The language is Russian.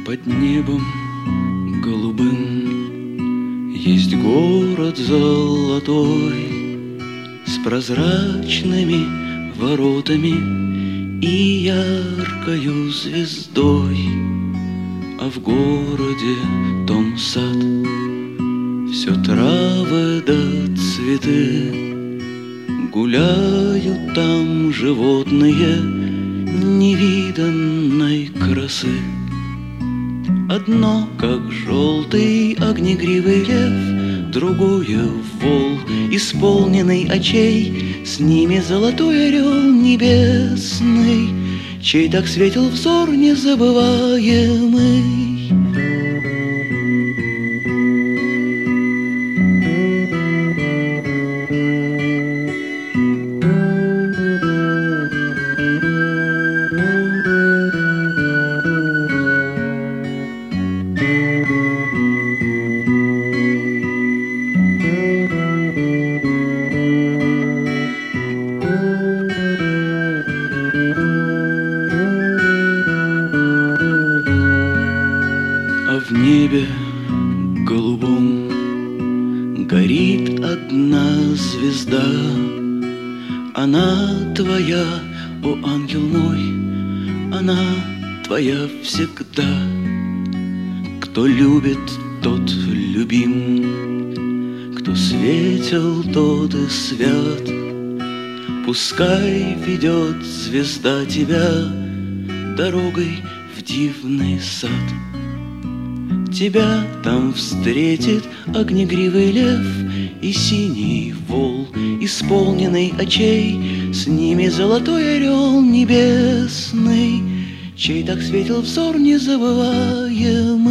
Под небом голубым есть город золотой с прозрачными воротами и яркою звездой, а в городе том сад, все травы да цветы, гуляют там животные невиданной красы. Одно, как желтый огнегривый лев, другое — вол, исполненный очей, с ними золотой орел небесный, чей так светил взор незабываемый. В небе голубом горит одна звезда. Она твоя, о ангел мой, она твоя всегда. Кто любит, тот любим, кто светел, тот и свят. Пускай ведет звезда тебя дорогой в дивный сад. Тебя там встретит огнегривый лев и синий вол, исполненный очей, с ними золотой орел небесный, чей так светил взор незабываемый.